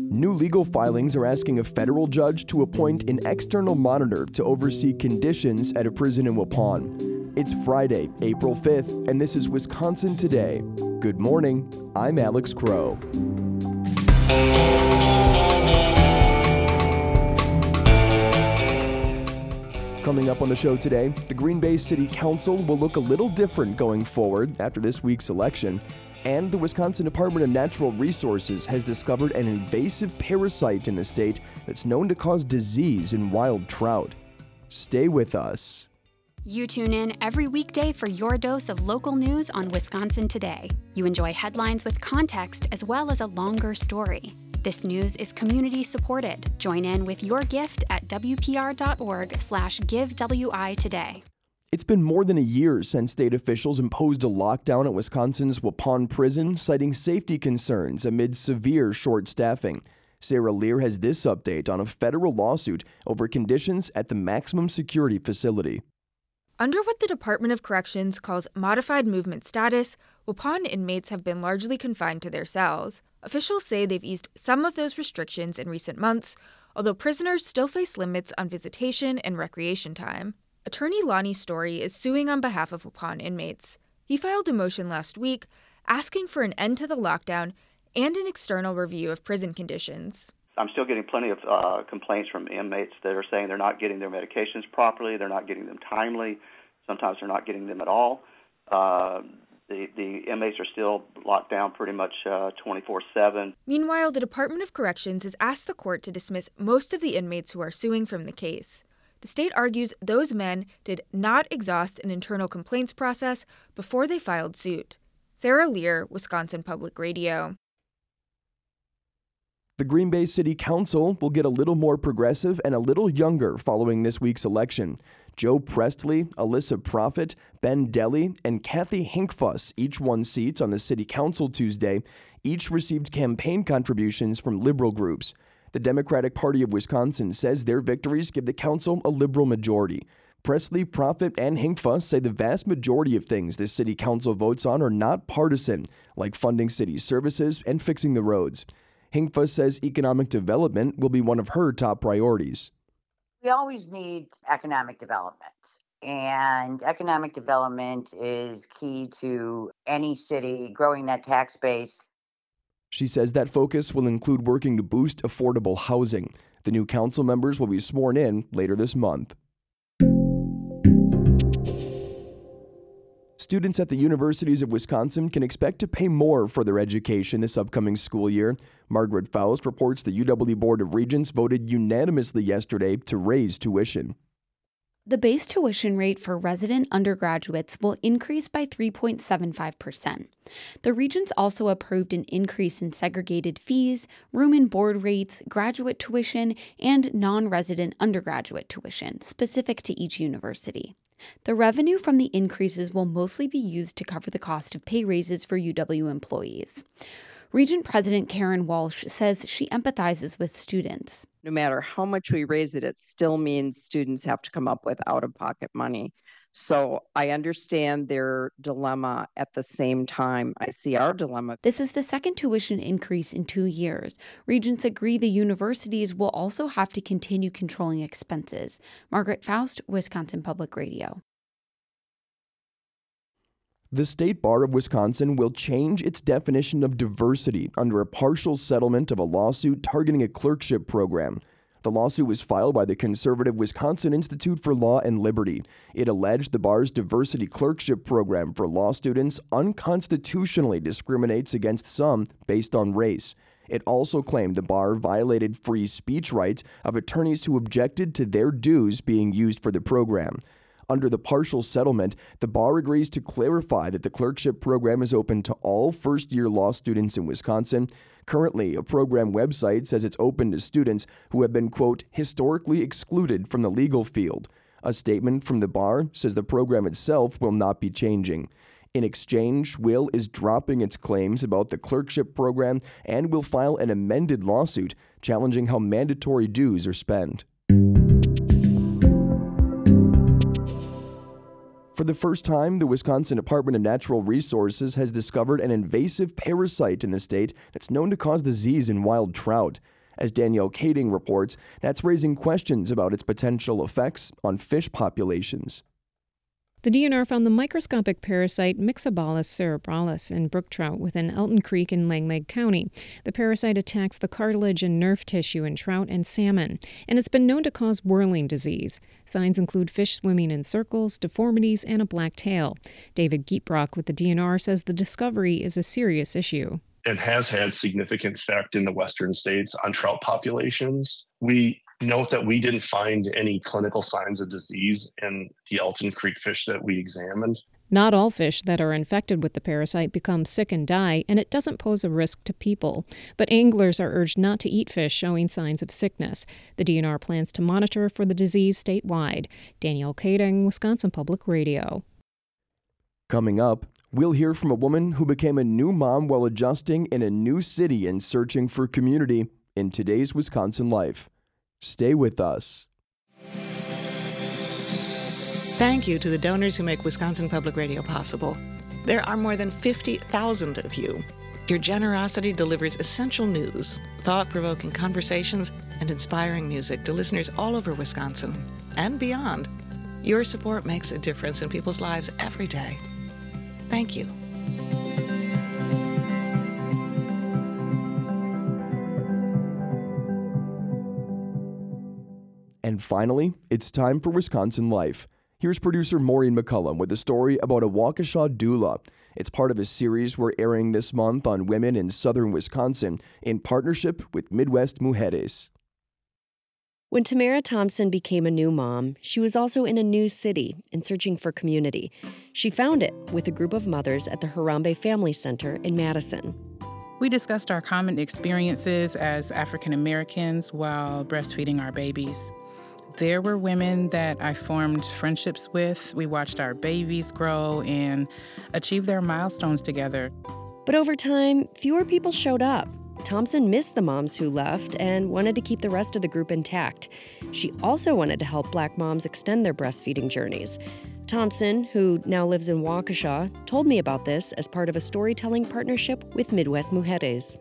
New legal filings are asking a federal judge to appoint an external monitor to oversee conditions at a prison in Waupun. It's Friday, April 5th, and this is Wisconsin Today. Good morning, I'm Alex Crow. Coming up on the show today, the Green Bay City Council will look a little different going forward after this week's election, and the Wisconsin Department of Natural Resources has discovered an invasive parasite in the state that's known to cause disease in wild trout. Stay with us. You tune in every weekday for your dose of local news on Wisconsin Today. You enjoy headlines with context as well as a longer story. This news is community supported. Join in with your gift at wpr.org/givewi today. It's been more than a year since state officials imposed a lockdown at Wisconsin's Waupun prison, citing safety concerns amid severe short staffing. Sarah Lear has this update on a federal lawsuit over conditions at the maximum security facility. Under what the Department of Corrections calls modified movement status, Waupun inmates have been largely confined to their cells. Officials say they've eased some of those restrictions in recent months, although prisoners still face limits on visitation and recreation time. Attorney Lonnie Story is suing on behalf of Waupun inmates. He filed a motion last week asking for an end to the lockdown and an external review of prison conditions. I'm still getting plenty of complaints from inmates that are saying they're not getting their medications properly, they're not getting them timely, sometimes they're not getting them at all. The inmates are still locked down pretty much 24/7. Meanwhile, the Department of Corrections has asked the court to dismiss most of the inmates who are suing from the case. The state argues those men did not exhaust an internal complaints process before they filed suit. Sarah Lear, Wisconsin Public Radio. The Green Bay City Council will get a little more progressive and a little younger following this week's election. Joe Prestley, Alyssa Proffitt, Ben Deli, and Kathy Hinkfuss each won seats on the City Council Tuesday. Each received campaign contributions from liberal groups. The Democratic Party of Wisconsin says their victories give the council a liberal majority. Prestley, Proffitt, and Hinkfuss say the vast majority of things the City Council votes on are not partisan, like funding city services and fixing the roads. Hinkfuss says economic development will be one of her top priorities. We always need economic development, and economic development is key to any city growing that tax base. She says that focus will include working to boost affordable housing. The new council members will be sworn in later this month. Students at the universities of Wisconsin can expect to pay more for their education this upcoming school year. Margaret Faust reports the UW Board of Regents voted unanimously yesterday to raise tuition. The base tuition rate for resident undergraduates will increase by 3.75%. The Regents also approved an increase in segregated fees, room and board rates, graduate tuition, and non-resident undergraduate tuition, specific to each university. The revenue from the increases will mostly be used to cover the cost of pay raises for UW employees. Regent President Karen Walsh says she empathizes with students. No matter how much we raise it, it still means students have to come up with out-of-pocket money. So I understand their dilemma. At the same time, I see our dilemma. This is the second tuition increase in 2 years. Regents agree the universities will also have to continue controlling expenses. Margaret Faust, Wisconsin Public Radio. The State Bar of Wisconsin will change its definition of diversity under a partial settlement of a lawsuit targeting a clerkship program. The lawsuit was filed by the conservative Wisconsin Institute for Law and Liberty. It alleged the bar's diversity clerkship program for law students unconstitutionally discriminates against some based on race. It also claimed the bar violated free speech rights of attorneys who objected to their dues being used for the program. Under the partial settlement, the bar agrees to clarify that the clerkship program is open to all first-year law students in Wisconsin. Currently, a program website says it's open to students who have been, quote, historically excluded from the legal field. A statement from the bar says the program itself will not be changing. In exchange, Will is dropping its claims about the clerkship program and will file an amended lawsuit challenging how mandatory dues are spent. For the first time, the Wisconsin Department of Natural Resources has discovered an invasive parasite in the state that's known to cause disease in wild trout. As Danielle Kading reports, that's raising questions about its potential effects on fish populations. The DNR found the microscopic parasite Myxobolus cerebralis in brook trout within Elton Creek in Langlade County. The parasite attacks the cartilage and nerve tissue in trout and salmon, and it's been known to cause whirling disease. Signs include fish swimming in circles, deformities, and a black tail. David Geetbrock with the DNR says the discovery is a serious issue. It has had significant effect in the western states on trout populations. We note that we didn't find any clinical signs of disease in the Elton Creek fish that we examined. Not all fish that are infected with the parasite become sick and die, and it doesn't pose a risk to people. But anglers are urged not to eat fish showing signs of sickness. The DNR plans to monitor for the disease statewide. Danielle Kading, Wisconsin Public Radio. Coming up, we'll hear from a woman who became a new mom while adjusting in a new city and searching for community in today's Wisconsin life. Stay with us. Thank you to the donors who make Wisconsin Public Radio possible. There are more than 50,000 of you. Your generosity delivers essential news, thought-provoking conversations, and inspiring music to listeners all over Wisconsin and beyond. Your support makes a difference in people's lives every day. Thank you. And finally, it's time for Wisconsin Life. Here's producer Maureen McCullum with a story about a Waukesha doula. It's part of a series we're airing this month on women in southern Wisconsin in partnership with Midwest Mujeres. When Tamara Thompson became a new mom, she was also in a new city and searching for community. She found it with a group of mothers at the Harambe Family Center in Madison. We discussed our common experiences as African Americans while breastfeeding our babies. There were women that I formed friendships with. We watched our babies grow and achieve their milestones together. But over time, fewer people showed up. Thompson missed the moms who left and wanted to keep the rest of the group intact. She also wanted to help Black moms extend their breastfeeding journeys. Thompson, who now lives in Waukesha, told me about this as part of a storytelling partnership with Midwest Mujeres.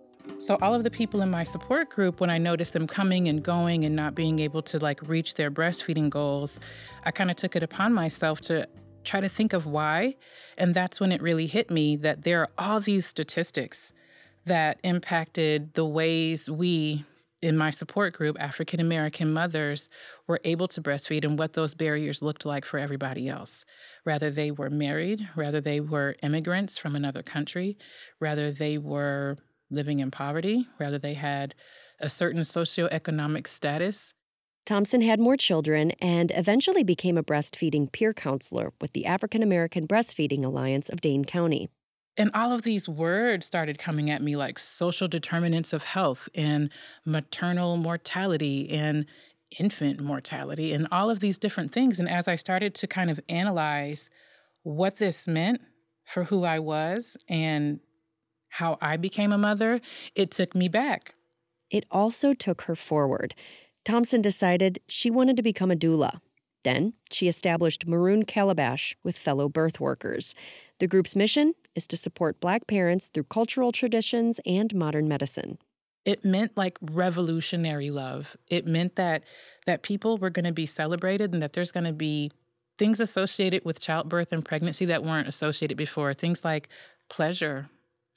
So all of the people in my support group, when I noticed them coming and going and not being able to reach their breastfeeding goals, I kind of took it upon myself to try to think of why. And that's when it really hit me that there are all these statistics that impacted the ways we, in my support group, African American mothers, were able to breastfeed and what those barriers looked like for everybody else. Rather they were married, rather they were immigrants from another country, rather they were living in poverty, rather they had a certain socioeconomic status. Thompson had more children and eventually became a breastfeeding peer counselor with the African American Breastfeeding Alliance of Dane County. And all of these words started coming at me like social determinants of health and maternal mortality and infant mortality and all of these different things. And as I started to kind of analyze what this meant for who I was and how I became a mother, it took me back. It also took her forward. Thompson decided she wanted to become a doula. Then she established Maroon Calabash with fellow birth workers. The group's mission is to support Black parents through cultural traditions and modern medicine. It meant revolutionary love. It meant that people were going to be celebrated and that there's going to be things associated with childbirth and pregnancy that weren't associated before. Things like pleasure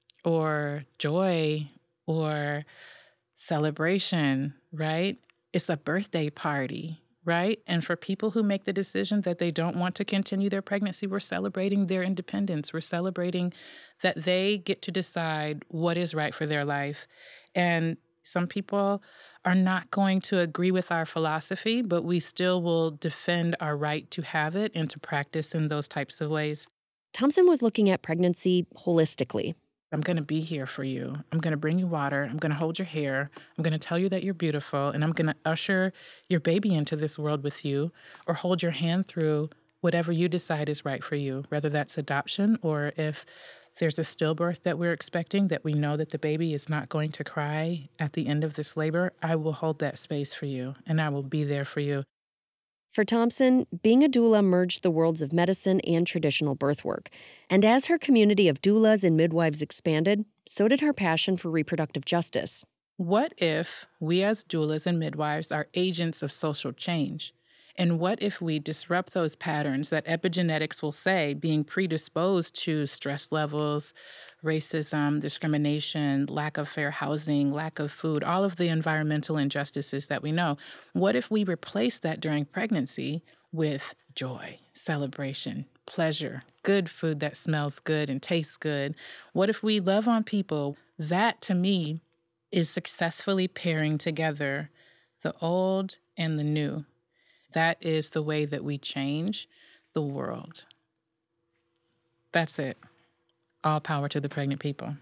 or joy or celebration, right? It's a birthday party. Right? And for people who make the decision that they don't want to continue their pregnancy, we're celebrating their independence. We're celebrating that they get to decide what is right for their life. And some people are not going to agree with our philosophy, but we still will defend our right to have it and to practice in those types of ways. Thompson was looking at pregnancy holistically. I'm going to be here for you. I'm going to bring you water. I'm going to hold your hair. I'm going to tell you that you're beautiful. And I'm going to usher your baby into this world with you or hold your hand through whatever you decide is right for you, whether that's adoption or if there's a stillbirth that we're expecting that we know that the baby is not going to cry at the end of this labor. I will hold that space for you and I will be there for you. For Thompson, being a doula merged the worlds of medicine and traditional birth work. And as her community of doulas and midwives expanded, so did her passion for reproductive justice. What if we as doulas and midwives are agents of social change? And what if we disrupt those patterns that epigenetics will say being predisposed to stress levels, racism, discrimination, lack of fair housing, lack of food, all of the environmental injustices that we know? What if we replace that during pregnancy with joy, celebration, pleasure, good food that smells good and tastes good? What if we love on people? That, to me, is successfully pairing together the old and the new. That is the way that we change the world. That's it. All power to the pregnant people.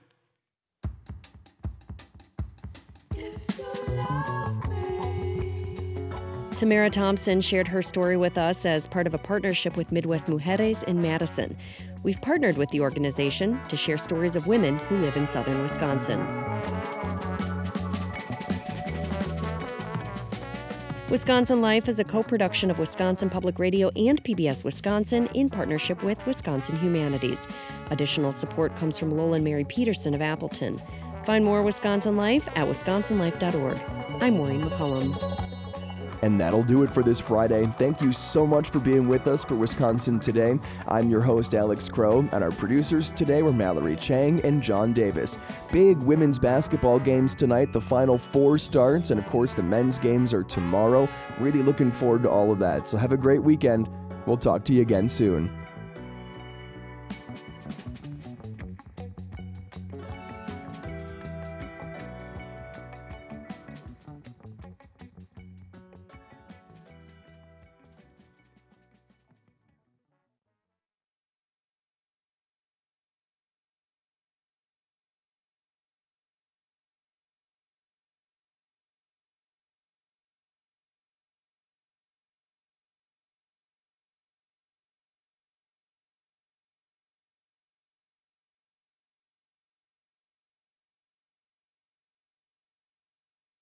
Tamara Thompson shared her story with us as part of a partnership with Midwest Mujeres in Madison. We've partnered with the organization to share stories of women who live in southern Wisconsin. Wisconsin Life is a co-production of Wisconsin Public Radio and PBS Wisconsin in partnership with Wisconsin Humanities. Additional support comes from Lola and Mary Peterson of Appleton. Find more Wisconsin Life at wisconsinlife.org. I'm Maureen McCullum. And that'll do it for this Friday. Thank you so much for being with us for Wisconsin Today. I'm your host, Alex Crow, and our producers today were Mallory Chang and John Davis. Big women's basketball games tonight. The Final Four starts, and of course the men's games are tomorrow. Really looking forward to all of that. So have a great weekend. We'll talk to you again soon.